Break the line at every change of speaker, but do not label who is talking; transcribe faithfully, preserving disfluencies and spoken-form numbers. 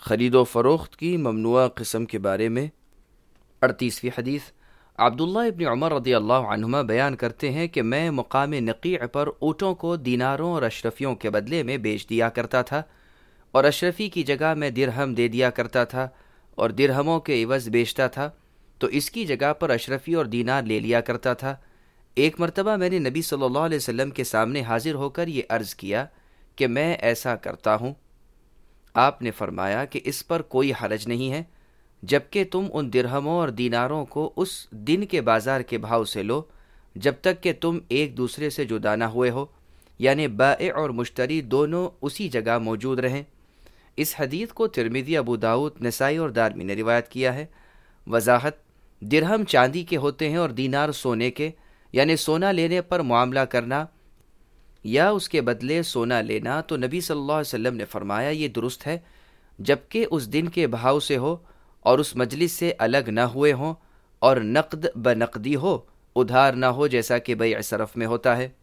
خرید و فروخت کی ممنوعہ قسم کے بارے میں۔ اڑتیسویں حدیث، عبداللہ ابن عمر رضی اللہ عنہما بیان کرتے ہیں کہ میں مقام نقیع پر اونٹوں کو دیناروں اور اشرفیوں کے بدلے میں بیچ دیا کرتا تھا، اور اشرفی کی جگہ میں درہم دے دیا کرتا تھا اور درہموں کے عوض بیچتا تھا، تو اس کی جگہ پر اشرفی اور دینار لے لیا کرتا تھا۔ ایک مرتبہ میں نے نبی صلی اللہ علیہ وسلم کے سامنے حاضر ہو کر یہ عرض کیا کہ میں ایسا کرتا ہوں۔ آپ نے فرمایا کہ اس پر کوئی حرج نہیں ہے، جبکہ تم ان درہموں اور دیناروں کو اس دن کے بازار کے بھاؤ سے لو جب تک کہ تم ایک دوسرے سے جدا نہ ہوئے ہو، یعنی بائع اور مشتری دونوں اسی جگہ موجود رہیں۔ اس حدیث کو ترمذی، ابو داؤد، نسائی اور دارمی نے روایت کیا ہے۔ وضاحت: درہم چاندی کے ہوتے ہیں اور دینار سونے کے، یعنی سونا لینے پر معاملہ کرنا یا اس کے بدلے سونا لینا، تو نبی صلی اللہ علیہ وسلم نے فرمایا یہ درست ہے جبکہ اس دن کے بھاؤ سے ہو اور اس مجلس سے الگ نہ ہوئے ہوں، اور نقد بنقدی ہو، ادھار نہ ہو، جیسا کہ بیع صرف میں ہوتا ہے۔